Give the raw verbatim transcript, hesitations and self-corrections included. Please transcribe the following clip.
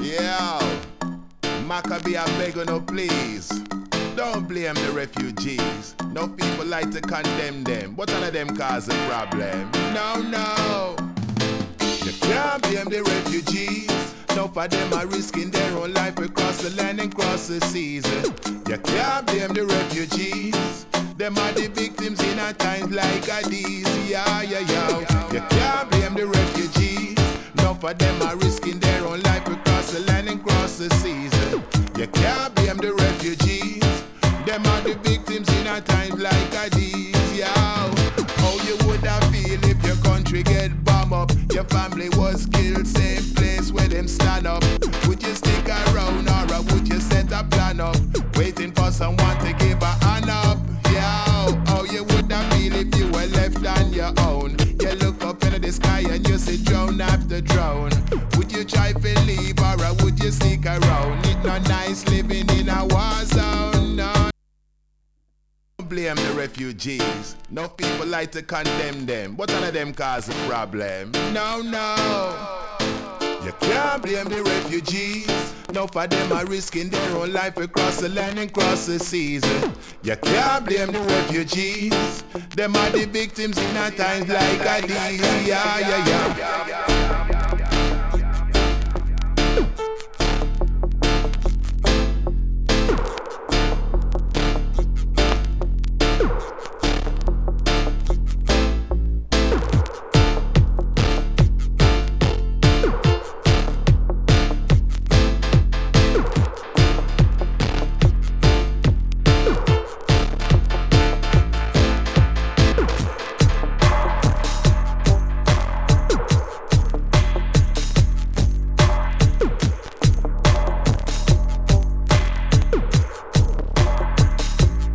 Yeah, Maccabee, I beg you no please. Don't blame the refugees. No people like to condemn them, but none of them cause a problem. No, no. You can't blame the refugees. No for them are risking their own life across the land and cross the seas. You can't blame the refugees. Them are the victims in a times like a these. Yeah, yeah, yeah. You can't blame the refugees. No for them are risking their own life across the land and cross the seas. You can't blame the refugees. Them are the victims in a times like a these. Yeah. How you would have feel if your country get bombed up? Your family was killed, same place where them stand up. Would you stick around or would you set a plan up? Waiting for someone to give a hand up. Yeah, how you would have feel if you were left on your own? You look up into the sky and you see drone after drone. Would you try to leave or would you stick around? It's not nice living in a war zone, no. Don't blame the refugees. No people like to condemn them, but none of them cause a problem. No, no. You can't blame the refugees. No for them are risking their own life across the land and cross the seas. You can't blame the refugees. Them are the victims in a times like a these. Yeah, yeah, yeah.